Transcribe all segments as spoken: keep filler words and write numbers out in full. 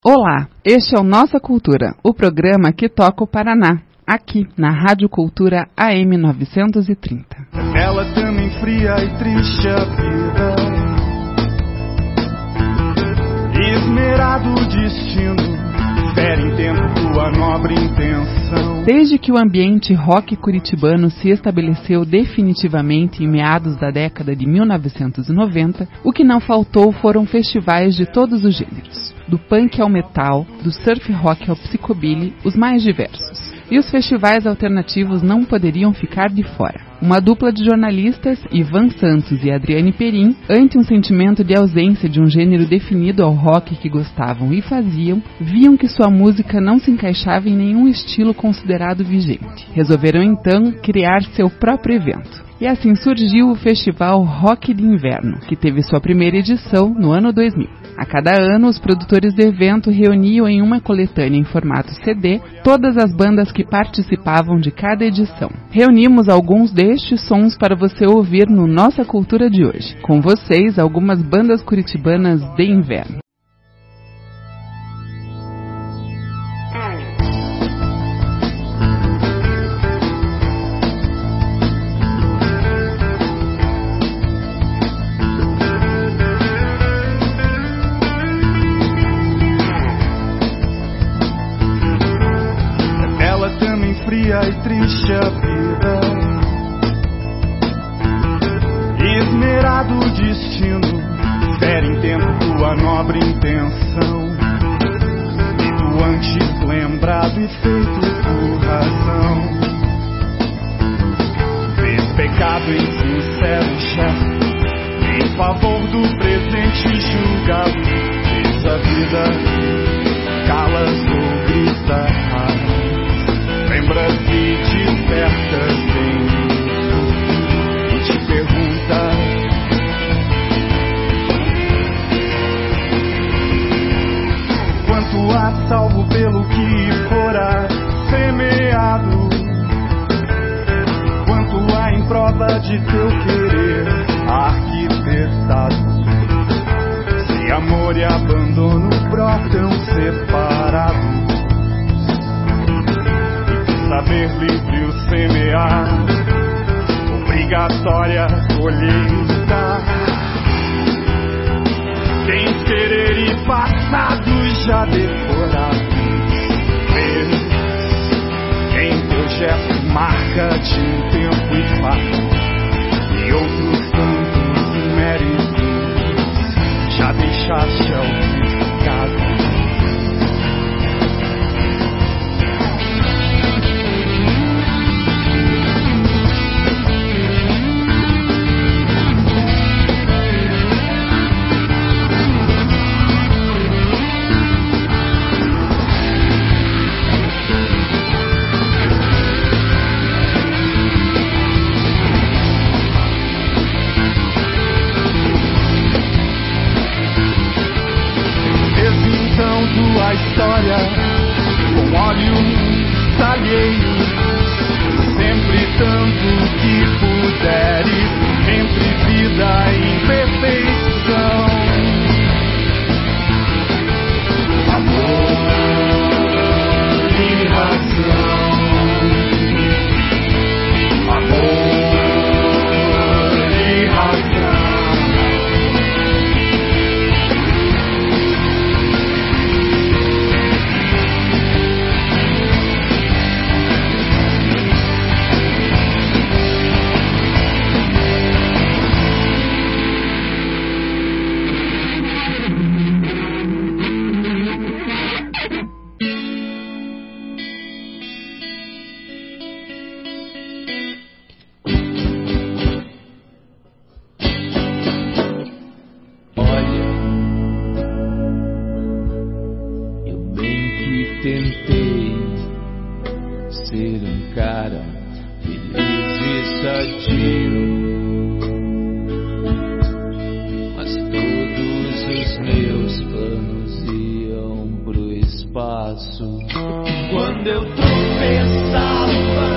Olá, este é o Nossa Cultura, o programa que toca o Paraná, aqui na Rádio Cultura A M novecentos e trinta. Ela também fria e triste a vida, esmerado o destino, fere em tempo tua nobre intenção. Desde que o ambiente rock curitibano se estabeleceu definitivamente em meados da década de mil novecentos e noventa, o que não faltou foram festivais de todos os gêneros. Do punk ao metal, do surf rock ao psychobilly, os mais diversos. E os festivais alternativos não poderiam ficar de fora. Uma dupla de jornalistas, Ivan Santos e Adriane Perim, ante um sentimento de ausência de um gênero definido ao rock que gostavam e faziam, viam que sua música não se encaixava em nenhum estilo considerado vigente. Resolveram então criar seu próprio evento. E assim surgiu o Festival Rock de Inverno, que teve sua primeira edição no ano dois mil. A cada ano, os produtores do evento reuniam em uma coletânea em formato C D todas as bandas que participavam de cada edição. Reunimos alguns destes sons para você ouvir no Nossa Cultura de hoje. Com vocês, algumas bandas curitibanas de inverno. Fria e triste a vida, esmerado o destino, fere em tempo tua nobre intenção, e tu antes lembrado e feito por razão, fez pecado em sincero gesto, em favor do presente julgado, fez a vida, calas ou grita. Lembras e despertas bem e te pergunta: quanto há salvo pelo que fora semeado, quanto há em prova de teu querer arquitetado, se amor e abandono brotam separados. Saber livre o semear, obrigatória colheita. Tem querer e passado já decorados, vês em teu gesto marca de um tempo e fato, e outros tantos méritos já deixaste autenticado. A história com olhos alheios, sempre tanto que puderes, entre vida e imperfeição. Amor e razão, amor e razão. Tentei ser um cara feliz e sadio, mas todos os meus planos iam pro espaço. Quando eu tropeçava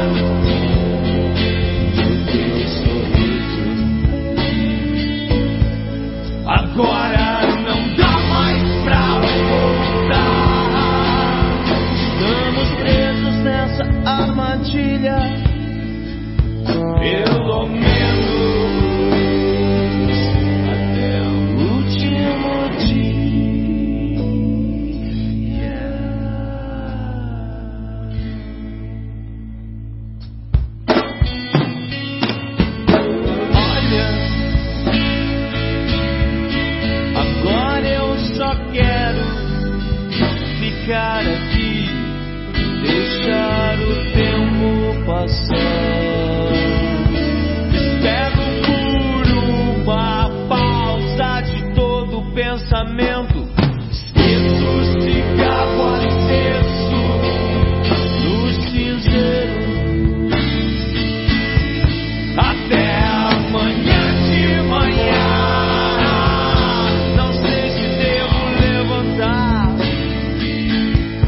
no teu sorriso, agora não dá mais pra voltar. ficar aqui, deixar o tempo passar. Pego por uma pausa de todo pensamento, esqueço o cigarro aceso no cinzeiro. Até amanhã de manhã, não sei se devo levantar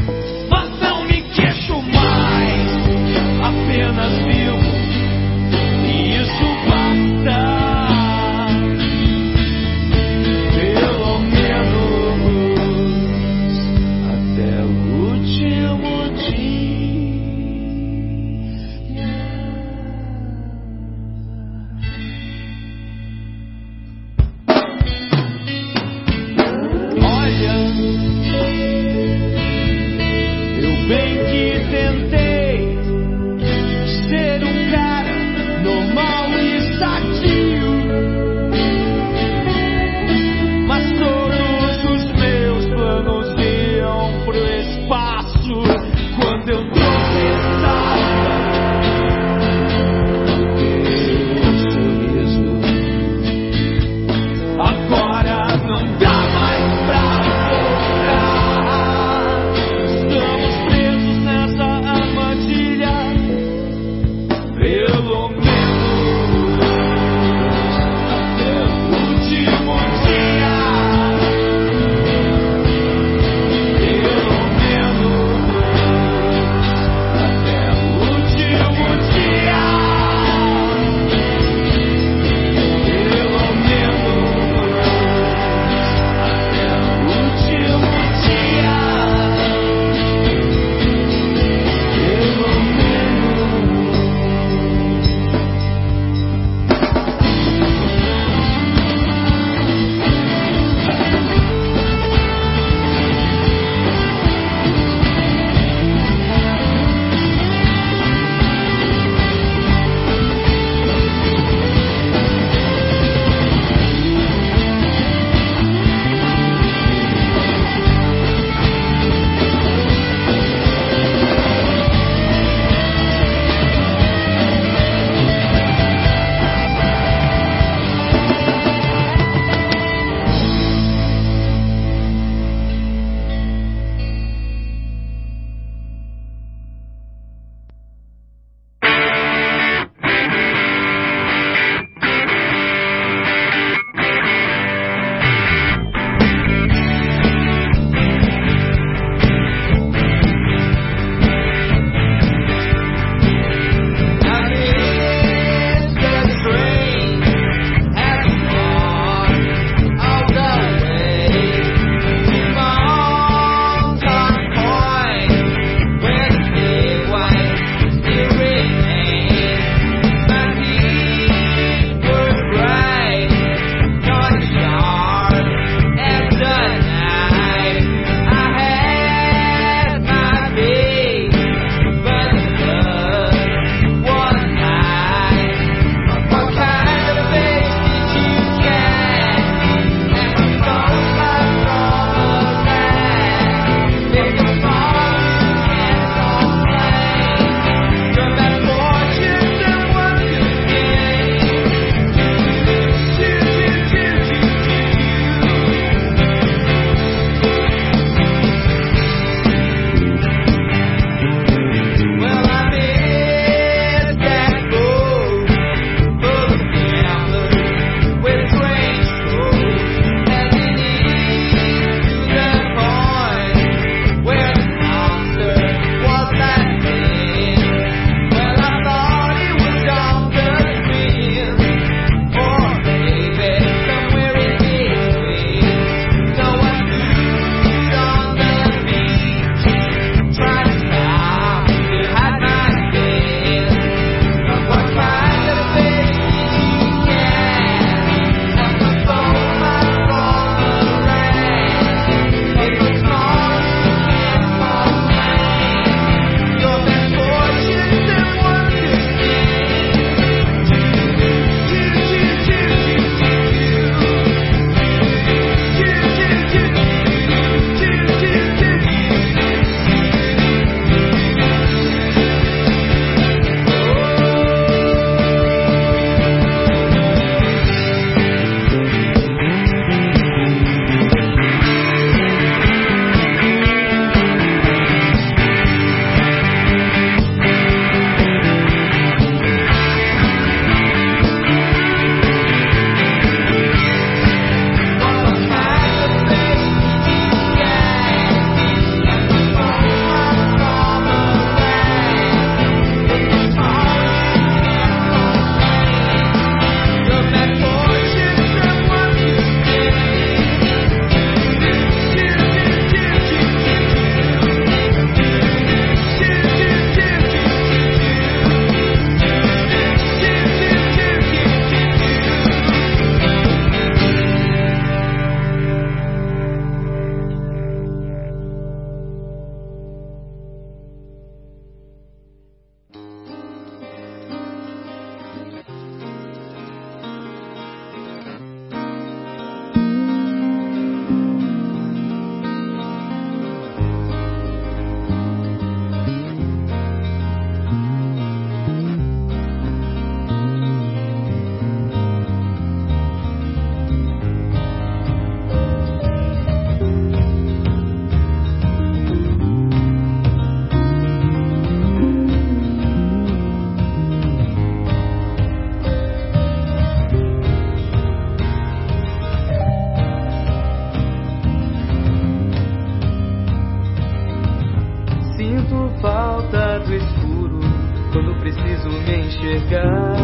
Sinto falta do escuro quando preciso me enxergar.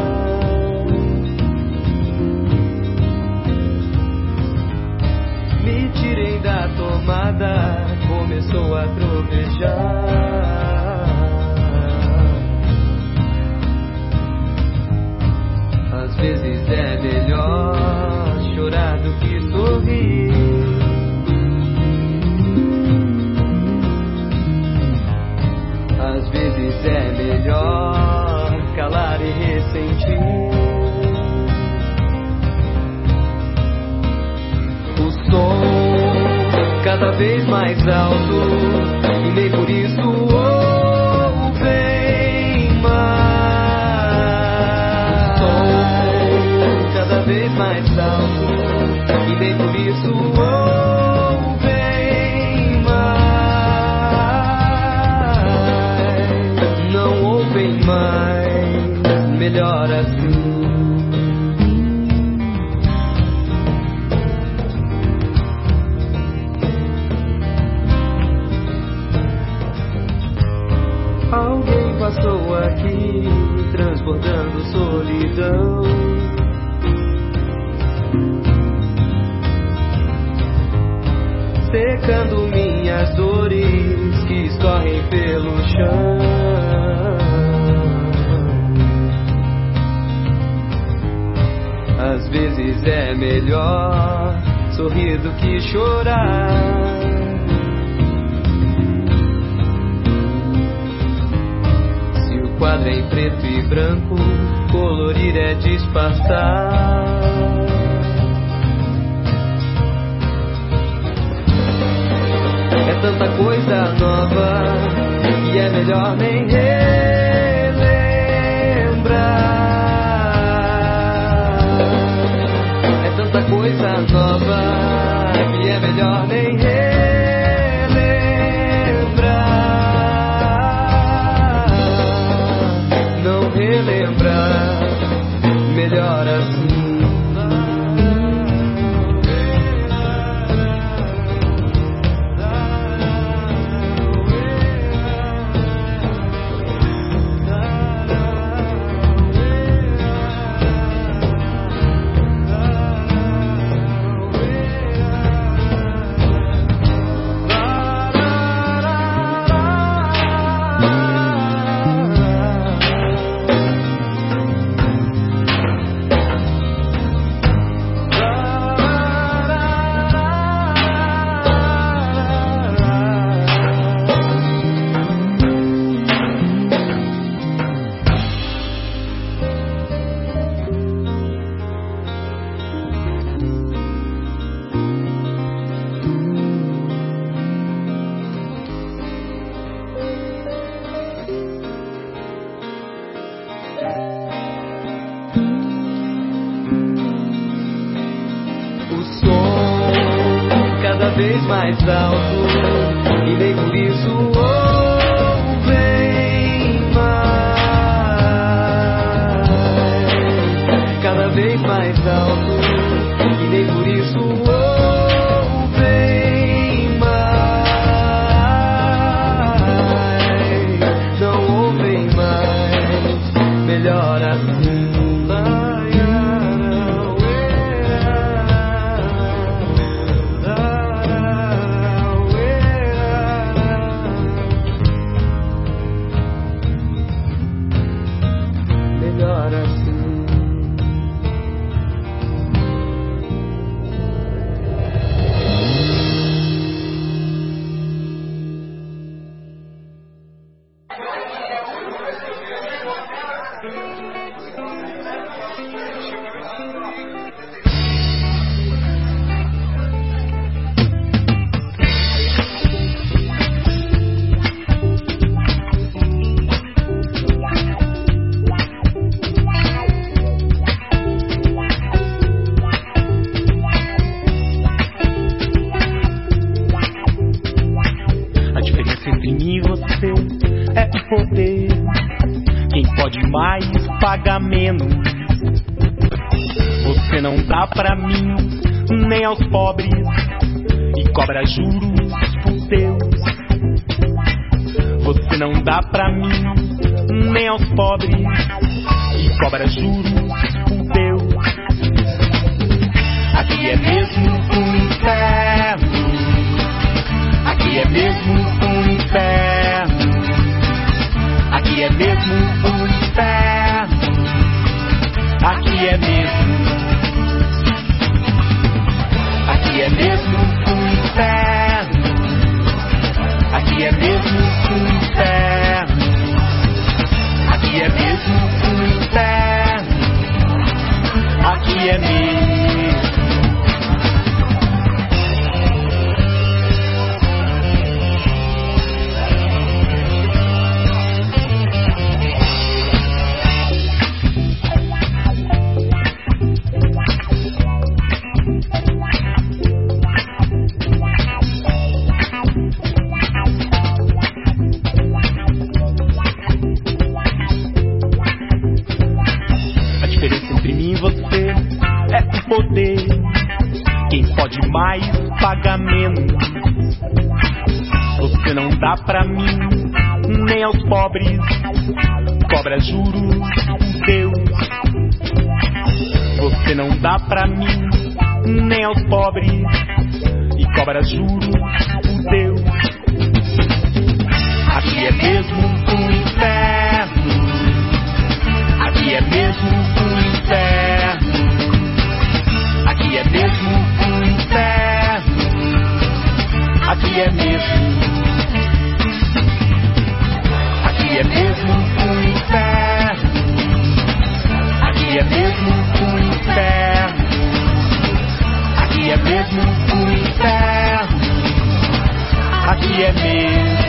Me tirei da tomada, começou a trovejar. Às vezes é melhor chorar do que sorrir. Às vezes é melhor calar e ressentir. O som cada vez mais alto, e nem por isso ouvem mais. O som cada vez mais alto, e nem por isso ouvem mais. Não ouvem mais, melhor assim. Alguém passou aqui, transbordando solidão. Secando minhas dores que escorrem pelo chão. Às vezes é melhor sorrir do que chorar. O quadro é em preto e branco, colorir é disfarçar. É tanta coisa nova e é melhor nem relembrar. É tanta coisa nova e é melhor nem relembrar. Relembrar, melhor assim. Cada vez mais alto, e nem por isso ouvem mais. Cada vez mais alto, e nem por isso ouvem mais. Não ouvem mais, melhor assim. Paga menos. Você não dá pra mim, nem aos pobres, e cobra juros por Deus. Você não dá pra mim, nem aos pobres, e cobra juros por Deus. Aqui é mesmo um inferno, aqui é mesmo um inferno, aqui é mesmo um inferno, aqui é mesmo, aqui é mesmo um inferno, aqui é mesmo um inferno, aqui é mesmo um inferno, aqui é mesmo. Poder, quem pode mais paga menos. Você não dá pra mim, nem aos pobres, cobra juros por Deus. Você não dá pra mim, nem aos pobres, e cobra juros por Deus. Aqui é mesmo um inferno, aqui é mesmo um inferno, aqui é mesmo um inferno, aqui é mesmo, aqui é mesmo um inferno, aqui é mesmo um inferno, aqui é mesmo um inferno, aqui é mesmo.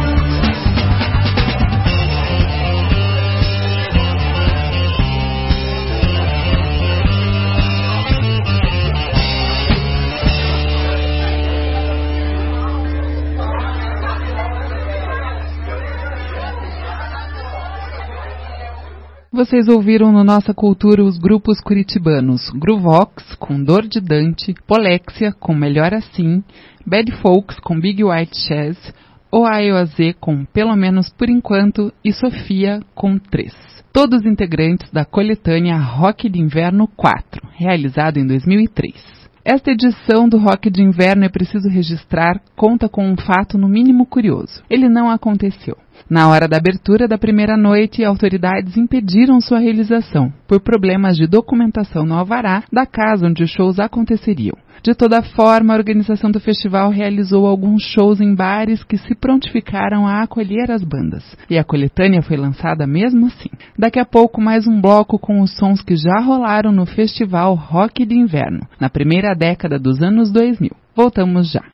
Vocês ouviram no Nossa Cultura os grupos curitibanos Groovox, com Dor de Dante, Polexia, com Melhor Assim, Bad Folks, com Big White Chaz, O A E O Z, com Pelo Menos Por Enquanto, e Sofia, com Três. Todos integrantes da coletânea Rock de Inverno quatro, realizado em dois mil e três. Esta edição do Rock de Inverno, é preciso registrar, conta com um fato no mínimo curioso. Ele não aconteceu. Na hora da abertura da primeira noite, autoridades impediram sua realização, por problemas de documentação no alvará da casa onde os shows aconteceriam. De toda forma, a organização do festival realizou alguns shows em bares que se prontificaram a acolher as bandas, e a coletânea foi lançada mesmo assim. Daqui a pouco, mais um bloco com os sons que já rolaram no festival Rock de Inverno, na primeira década dos anos dois mil. Voltamos já.